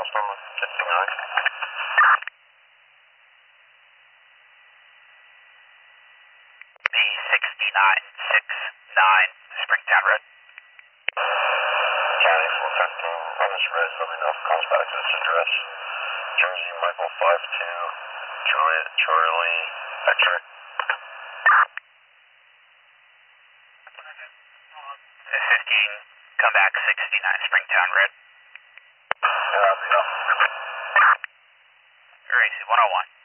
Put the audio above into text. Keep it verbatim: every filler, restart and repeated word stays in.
Alstom fifty-nine. B sixty-nine six nine, Springtown Road. County four fifteen, on this red, let me know if it calls back to this address. Jersey, Michael five two, Juliet, Charlie, X-ray. fifteen, come back sixty-nine, Springtown Road. Yeah, I'll be up. Gracie, one oh one.